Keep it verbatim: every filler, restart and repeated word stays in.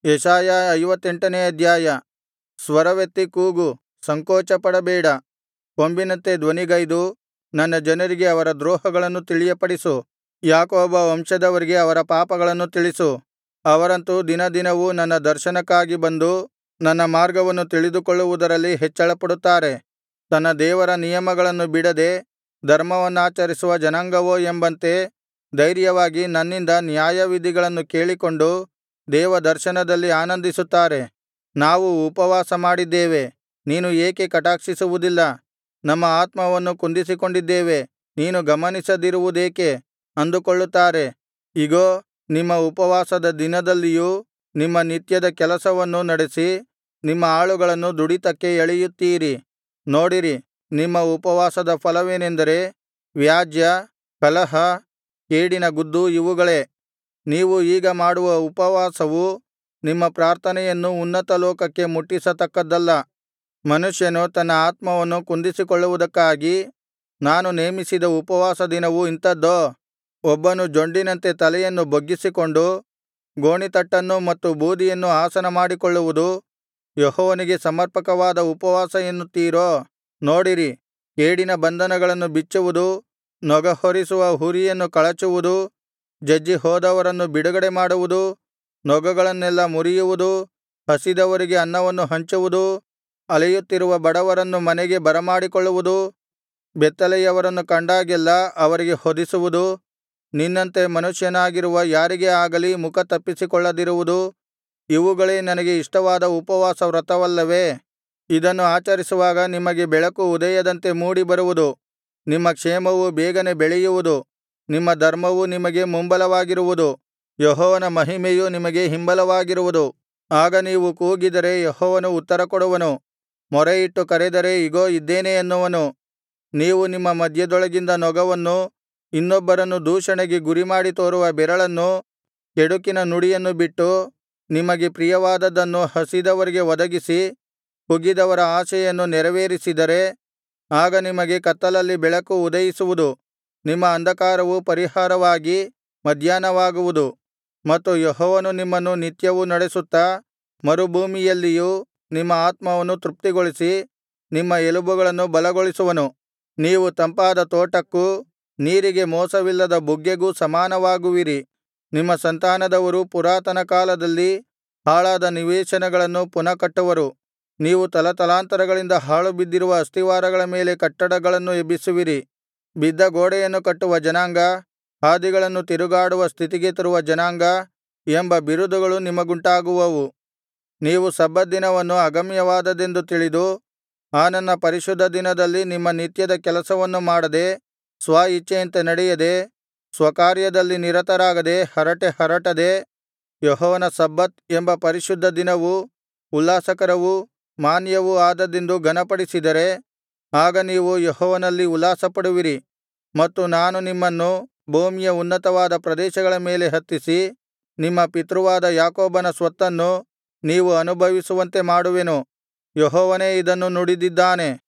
ಯೆಶಾಯ ಐವತ್ತೆಂಟನೇ ಅಧ್ಯಾಯ. ಸ್ವರವೆತ್ತಿ ಕೂಗು, ಸಂಕೋಚಪಡಬೇಡ. ಕೊಂಬಿನಂತೆ ಧ್ವನಿಗೈದು ನನ್ನ ಜನರಿಗೆ ಅವರ ದ್ರೋಹಗಳನ್ನು ತಿಳಿಯಪಡಿಸು. ಯಾಕೋಬ ವಂಶದವರಿಗೆ ಅವರ ಪಾಪಗಳನ್ನು ತಿಳಿಸು. ಅವರಂತೂ ದಿನದಿನವೂ ನನ್ನ ದರ್ಶನಕ್ಕಾಗಿ ಬಂದು ನನ್ನ ಮಾರ್ಗವನ್ನು ತಿಳಿದುಕೊಳ್ಳುವುದರಲ್ಲಿ ಹೆಚ್ಚಳಪಡುತ್ತಾರೆ. ತನ್ನ ದೇವರ ನಿಯಮಗಳನ್ನು ಬಿಡದೆ ಧರ್ಮವನ್ನಾಚರಿಸುವ ಜನಾಂಗವೋ ಎಂಬಂತೆ ಧೈರ್ಯವಾಗಿ ನನ್ನಿಂದ ನ್ಯಾಯವಿಧಿಗಳನ್ನು ಕೇಳಿಕೊಂಡು ದೇವದರ್ಶನದಲ್ಲಿ ಆನಂದಿಸುತ್ತಾರೆ. ನಾವು ಉಪವಾಸ ಮಾಡಿದ್ದೇವೆ, ನೀನು ಏಕೆ ಕಟಾಕ್ಷಿಸುವುದಿಲ್ಲ? ನಮ್ಮ ಆತ್ಮವನ್ನು ಕುಂದಿಸಿಕೊಂಡಿದ್ದೇವೆ, ನೀನು ಗಮನಿಸದಿರುವುದೇಕೆ ಅಂದುಕೊಳ್ಳುತ್ತಾರೆ. ಇಗೋ, ನಿಮ್ಮ ಉಪವಾಸದ ದಿನದಲ್ಲಿಯೂ ನಿಮ್ಮ ನಿತ್ಯದ ಕೆಲಸವನ್ನು ನಡೆಸಿ ನಿಮ್ಮ ಆಳುಗಳನ್ನು ದುಡಿತಕ್ಕೆ ಎಳೆಯುತ್ತೀರಿ. ನೋಡಿರಿ, ನಿಮ್ಮ ಉಪವಾಸದ ಫಲವೇನೆಂದರೆ ವ್ಯಾಜ್ಯ, ಕಲಹ, ಕೇಡಿನ ಗುದ್ದು ಇವುಗಳೇ. ನೀವು ಈಗ ಮಾಡುವ ಉಪವಾಸವು ನಿಮ್ಮ ಪ್ರಾರ್ಥನೆಯನ್ನು ಉನ್ನತ ಲೋಕಕ್ಕೆ ಮುಟ್ಟಿಸತಕ್ಕದ್ದಲ್ಲ. ಮನುಷ್ಯನು ತನ್ನ ಆತ್ಮವನ್ನು ಕುಂದಿಸಿಕೊಳ್ಳುವುದಕ್ಕಾಗಿ ನಾನು ನೇಮಿಸಿದ ಉಪವಾಸ ದಿನವು ಇಂಥದ್ದೋ? ಒಬ್ಬನು ಜೊಂಡಿನಂತೆ ತಲೆಯನ್ನು ಬೊಗ್ಗಿಸಿಕೊಂಡು ಗೋಣಿತಟ್ಟನ್ನು ಮತ್ತು ಬೂದಿಯನ್ನು ಆಸನ ಮಾಡಿಕೊಳ್ಳುವುದು ಯೆಹೋವನಿಗೆ ಸಮರ್ಪಕವಾದ ಉಪವಾಸ ಎನ್ನುತ್ತೀರೋ? ನೋಡಿರಿ, ಕೇಡಿನ ಬಂಧನಗಳನ್ನು ಬಿಚ್ಚುವುದು, ನೊಗಹೊರಿಸುವ ಹುರಿಯನ್ನು ಕಳಚುವುದು, ಜಜ್ಜಿ ಹೋದವರನ್ನು ಬಿಡುಗಡೆ ಮಾಡುವುದು, ನೊಗಗಳನ್ನೆಲ್ಲಾ ಮುರಿಯುವುದು, ಹಸಿದವರಿಗೆ ಅನ್ನವನ್ನು ಹಂಚುವುದು, ಅಲೆಯುತ್ತಿರುವ ಬಡವರನ್ನು ಮನೆಗೆ ಬರಮಾಡಿಕೊಳ್ಳುವುದು, ಬೆತ್ತಲೆಯವರನ್ನು ಕಂಡಾಗೆಲ್ಲಾ ಅವರಿಗೆ ಹೊದಿಸುವುದು, ನಿನ್ನಂತೆ ಮನುಷ್ಯನಾಗಿರುವ ಯಾರಿಗೇ ಆಗಲಿ ಮುಖ ತಪ್ಪಿಸಿಕೊಳ್ಳದಿರುವುದು, ಇವುಗಳೇ ನನಗೆ ಇಷ್ಟವಾದ ಉಪವಾಸ ವ್ರತವಲ್ಲವೇ? ಇದನ್ನು ಆಚರಿಸುವಾಗ ನಿಮಗೆ ಬೆಳಕು ಉದಯದಂತೆ ಮೂಡಿ ಬರುವುದು, ನಿಮ್ಮ ಕ್ಷೇಮವು ಬೇಗನೆ ಬೆಳೆಯುವುದು, ನಿಮ್ಮ ಧರ್ಮವು ನಿಮಗೆ ಮುಂಬಲವಾಗಿರುವುದು, ಯೆಹೋವನ ಮಹಿಮೆಯು ನಿಮಗೆ ಹಿಂಬಲವಾಗಿರುವುದು. ಆಗ ನೀವು ಕೂಗಿದರೆ ಯೆಹೋವನು ಉತ್ತರಕೊಡುವನು, ಮೊರೆಯಿಟ್ಟು ಕರೆದರೆ ಇಗೋ ಇದ್ದೇನೆ ಅನ್ನುವನು. ನೀವು ನಿಮ್ಮ ಮಧ್ಯದೊಳಗಿಂದ ನೊಗವನ್ನು, ಇನ್ನೊಬ್ಬರನ್ನು ದೂಷಣೆಗೆ ಗುರಿಮಾಡಿ ತೋರುವ ಬೆರಳನ್ನು, ಕೆಡುಕಿನ ನುಡಿಯನ್ನು ಬಿಟ್ಟು ನಿಮಗೆ ಪ್ರಿಯವಾದದ್ದನ್ನು ಹಸಿದವರಿಗೆ ಒದಗಿಸಿ ಕುಗ್ಗಿದವರ ಆಶೆಯನ್ನು ನೆರವೇರಿಸಿದರೆ, ಆಗ ನಿಮಗೆ ಕತ್ತಲಲ್ಲಿ ಬೆಳಕು ಉದಯಿಸುವುದು, ನಿಮ್ಮ ಅಂಧಕಾರವು ಪರಿಹಾರವಾಗಿ ಮಧ್ಯಾಹ್ನವಾಗುವುದು. ಮತ್ತು ಯೆಹೋವನು ನಿಮ್ಮನ್ನು ನಿತ್ಯವೂ ನಡೆಸುತ್ತಾ ಮರುಭೂಮಿಯಲ್ಲಿಯೂ ನಿಮ್ಮ ಆತ್ಮವನ್ನು ತೃಪ್ತಿಗೊಳಿಸಿ ನಿಮ್ಮ ಎಲುಬುಗಳನ್ನು ಬಲಗೊಳಿಸುವನು. ನೀವು ತಂಪಾದ ತೋಟಕ್ಕೂ ನೀರಿಗೆ ಮೋಸವಿಲ್ಲದ ಬುಗ್ಗೆಗೂ ಸಮಾನವಾಗುವಿರಿ. ನಿಮ್ಮ ಸಂತಾನದವರು ಪುರಾತನ ಕಾಲದಲ್ಲಿ ಹಾಳಾದ ನಿವೇಶನಗಳನ್ನು ಪುನಃ ಕಟ್ಟುವರು. ನೀವು ತಲತಲಾಂತರಗಳಿಂದ ಹಾಳುಬಿದ್ದಿರುವ ಅಸ್ತಿವಾರಗಳ ಮೇಲೆ ಕಟ್ಟಡಗಳನ್ನು ಎಬ್ಬಿಸುವಿರಿ. ಬಿದ್ದ ಗೋಡೆಯನ್ನು ಕಟ್ಟುವ ಜನಾಂಗ, ಹಾದಿಗಳನ್ನು ತಿರುಗಾಡುವ ಸ್ಥಿತಿಗೆ ತರುವ ಜನಾಂಗ ಎಂಬ ಬಿರುದುಗಳು ನಿಮಗುಂಟಾಗುವವು. ನೀವು ಸಬ್ಬತ್ ದಿನವನ್ನು ಅಗಮ್ಯವಾದದ್ದೆಂದು ತಿಳಿದು ಆ ನನ್ನ ಪರಿಶುದ್ಧ ದಿನದಲ್ಲಿ ನಿಮ್ಮ ನಿತ್ಯದ ಕೆಲಸವನ್ನು ಮಾಡದೆ, ಸ್ವ ಇಚ್ಛೆಯಂತೆ ನಡೆಯದೆ, ಸ್ವಕಾರ್ಯದಲ್ಲಿ ನಿರತರಾಗದೆ, ಹರಟೆ ಹರಟದೆ, ಯೆಹೋವನ ಸಬ್ಬತ್ ಎಂಬ ಪರಿಶುದ್ಧ ದಿನವು ಉಲ್ಲಾಸಕರವೂ ಮಾನ್ಯವೂ ಆದದ್ದೆಂದು ಘನಪಡಿಸಿದರೆ, ಆಗ ನೀವು ಯೆಹೋವನಲ್ಲಿ ಉಲ್ಲಾಸಪಡುವಿರಿ. ಮತ್ತು ನಾನು ನಿಮ್ಮನ್ನು ಭೂಮಿಯ ಉನ್ನತವಾದ ಪ್ರದೇಶಗಳ ಮೇಲೆ ಹತ್ತಿಸಿ ನಿಮ್ಮ ಪಿತೃವಾದ ಯಾಕೋಬನ ಸ್ವತ್ತನ್ನು ನೀವು ಅನುಭವಿಸುವಂತೆ ಮಾಡುವೆನು. ಯೆಹೋವನೇ ಇದನ್ನು ನುಡಿದಿದ್ದಾನೆ.